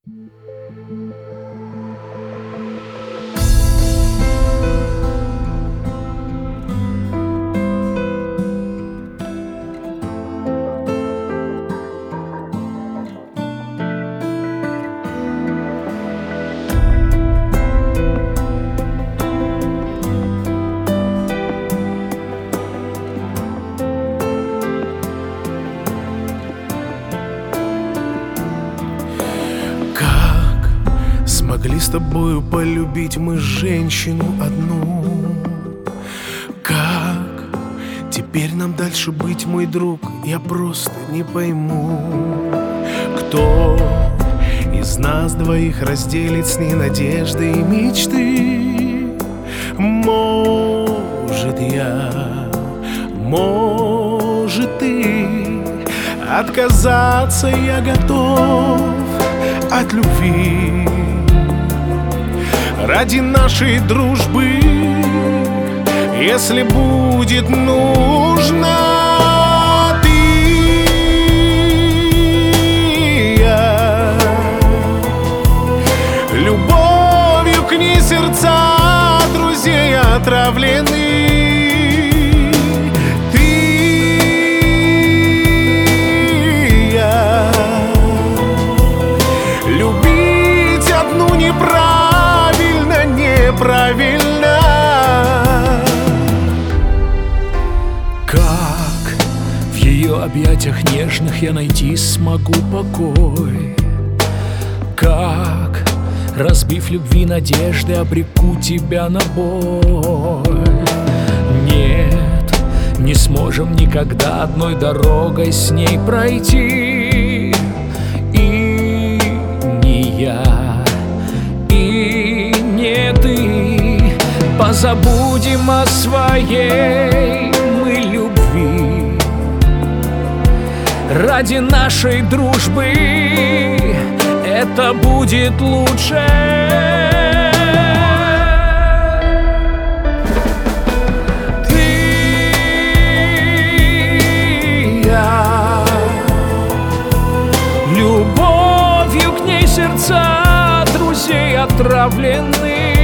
Как смогли с тобою полюбить мы женщину одну? Как теперь нам дальше быть, мой друг, я просто не пойму. Кто из нас двоих разделит с ней надежды и мечты? Может, я, может, ты. Отказаться я готов от любви ради нашей дружбы, если будет нужно. Ты и я, любовью к ней сердца друзей отравлены. Правильно. Как в ее объятиях нежных я найти смогу покой? Как, разбив любви надежды, обреку тебя на боль? Нет, не сможем никогда одной дорогой с ней пройти. И не я, и не ты. Позабудем о своей мы любви ради нашей дружбы. Это будет лучше. Ты и я, любовью к ней сердца друзей отравлены.